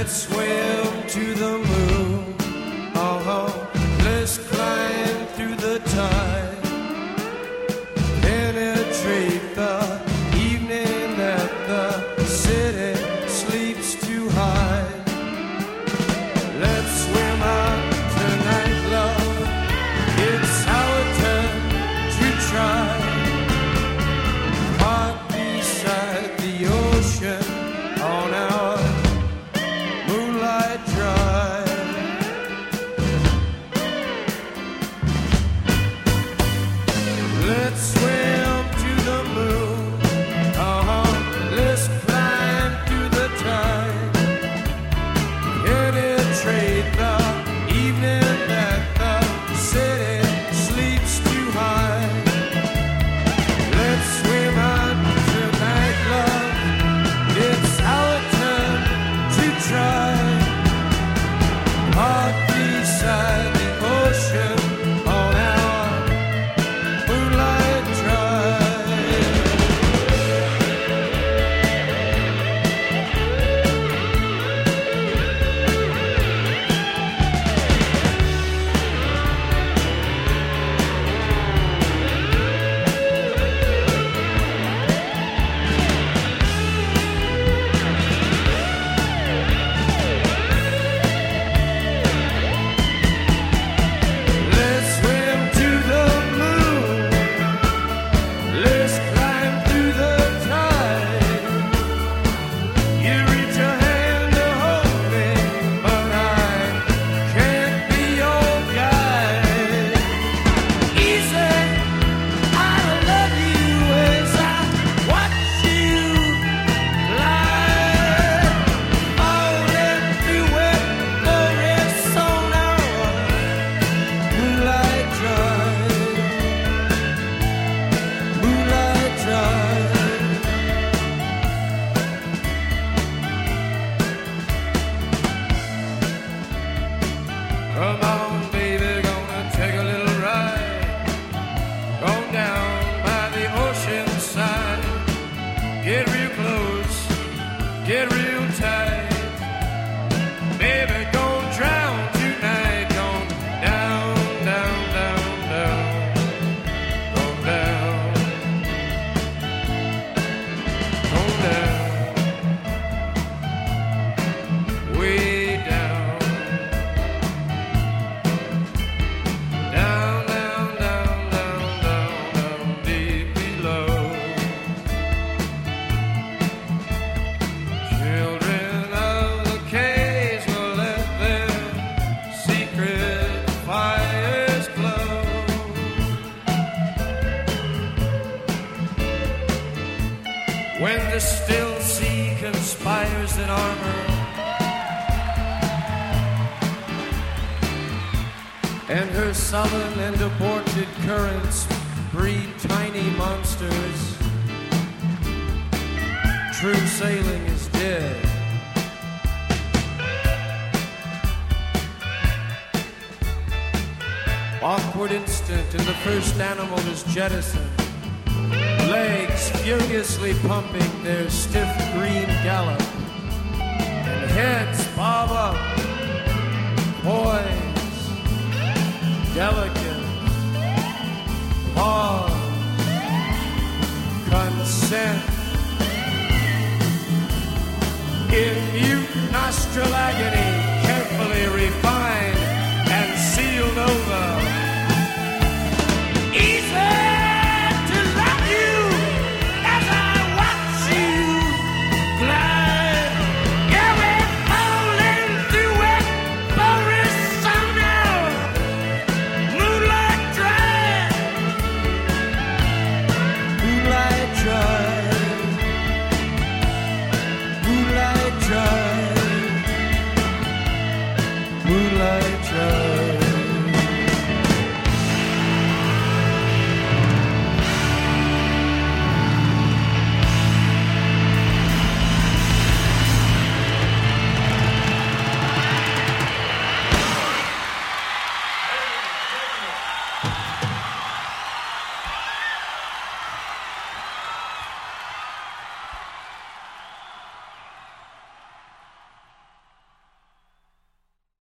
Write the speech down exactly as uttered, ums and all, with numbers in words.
Let's swim to the moon. Uh-huh. Let's climb through the tide. Penetrate the evening that the city sleeps too high. Let's swim out tonight, love. It's our turn to try. Park beside the ocean on our moonlight drive. Let's swim to the moon. Uh-huh. Let's climb through the tide. Penetrate the evening that the city sleeps too high. Let's swim out tonight, love. It's our turn to try. Park beside the ocean on our moonlight drive. Let's swim to the moon. Let's climb through the tide. You reach a hand to hold me, but I can't be your guide. Easy, I love you as I watch you glide. Falling through wet forests on our moonlight drive. Moonlight drive. Come on, baby, gonna take a little ride. Go down by the ocean side. Get real close, get real tight. Baby, don't drown tonight. Gone down, down, down, down. Gone down. Gone down. Way down. Down, down, down, down, down, down, deep below. Children of the caves will let their secret fires glow. When the still sea conspires in armor, and her sullen and aborted currents breed tiny monsters, true sailing is dead. Awkward instant and the first animal is jettisoned. Legs furiously pumping their stiff green gallop, and heads bob up, poise, delicate, pause, consent. In mute nostril agony,